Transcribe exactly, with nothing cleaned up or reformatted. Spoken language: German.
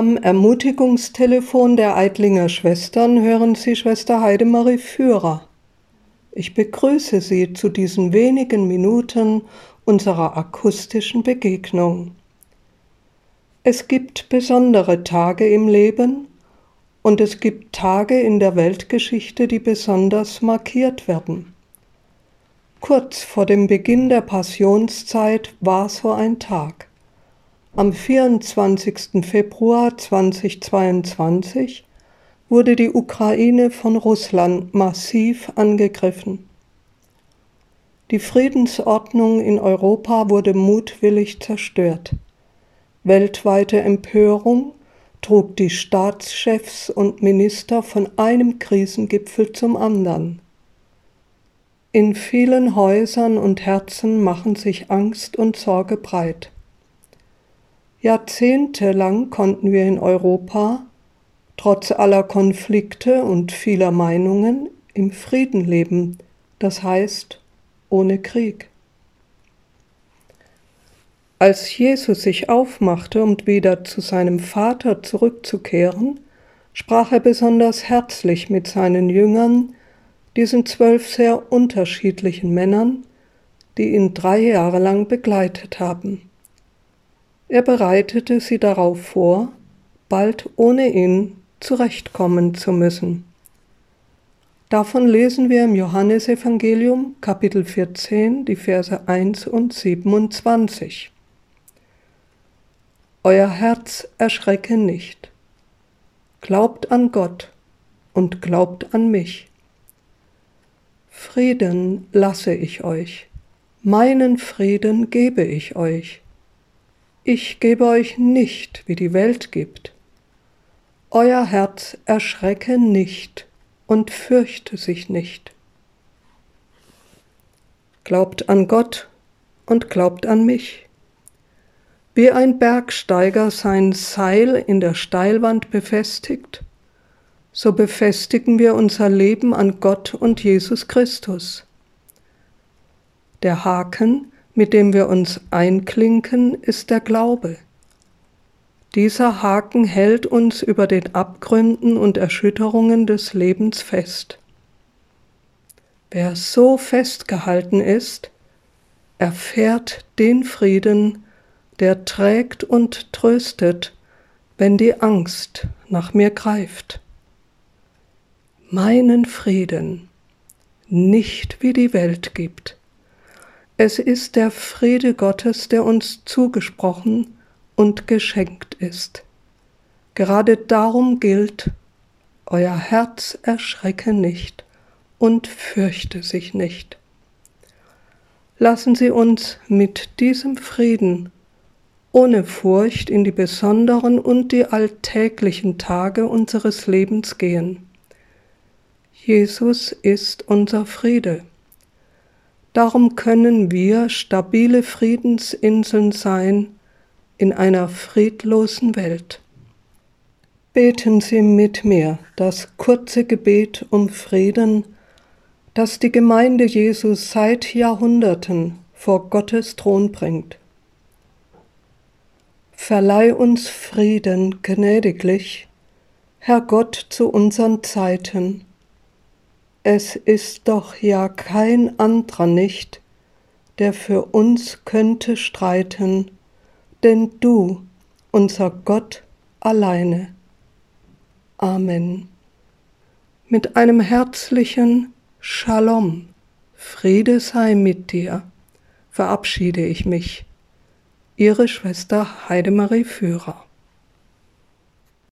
Am Ermutigungstelefon der Eitlinger Schwestern hören Sie Schwester Heidemarie Führer. Ich begrüße Sie zu diesen wenigen Minuten unserer akustischen Begegnung. Es gibt besondere Tage im Leben und es gibt Tage in der Weltgeschichte, die besonders markiert werden. Kurz vor dem Beginn der Passionszeit war so ein Tag. Am vierundzwanzigsten Februar zweitausendzweiundzwanzig wurde die Ukraine von Russland massiv angegriffen. Die Friedensordnung in Europa wurde mutwillig zerstört. Weltweite Empörung trug die Staatschefs und Minister von einem Krisengipfel zum anderen. In vielen Häusern und Herzen machen sich Angst und Sorge breit. Jahrzehntelang konnten wir in Europa, trotz aller Konflikte und vieler Meinungen, im Frieden leben, das heißt ohne Krieg. Als Jesus sich aufmachte, um wieder zu seinem Vater zurückzukehren, sprach er besonders herzlich mit seinen Jüngern, diesen zwölf sehr unterschiedlichen Männern, die ihn drei Jahre lang begleitet haben. Er bereitete sie darauf vor, bald ohne ihn zurechtkommen zu müssen. Davon lesen wir im Johannesevangelium, Kapitel vierzehn, die Verse eins und siebenundzwanzig. Euer Herz erschrecke nicht. Glaubt an Gott und glaubt an mich. Frieden lasse ich euch, meinen Frieden gebe ich euch. Ich gebe euch nicht, wie die Welt gibt. Euer Herz erschrecke nicht und fürchte sich nicht. Glaubt an Gott und glaubt an mich. Wie ein Bergsteiger sein Seil in der Steilwand befestigt, so befestigen wir unser Leben an Gott und Jesus Christus. Der Haken, mit dem wir uns einklinken, ist der Glaube. Dieser Haken hält uns über den Abgründen und Erschütterungen des Lebens fest. Wer so festgehalten ist, erfährt den Frieden, der trägt und tröstet, wenn die Angst nach mir greift. Meinen Frieden, nicht wie die Welt gibt. Es ist der Friede Gottes, der uns zugesprochen und geschenkt ist. Gerade darum gilt, euer Herz erschrecke nicht und fürchte sich nicht. Lassen Sie uns mit diesem Frieden ohne Furcht in die besonderen und die alltäglichen Tage unseres Lebens gehen. Jesus ist unser Friede. Darum können wir stabile Friedensinseln sein in einer friedlosen Welt. Beten Sie mit mir das kurze Gebet um Frieden, das die Gemeinde Jesu seit Jahrhunderten vor Gottes Thron bringt. Verleih uns Frieden gnädiglich, Herr Gott, zu unseren Zeiten. Es ist doch ja kein anderer nicht, der für uns könnte streiten, denn du, unser Gott, alleine. Amen. Mit einem herzlichen Shalom, Friede sei mit dir, verabschiede ich mich. Ihre Schwester Heidemarie Führer.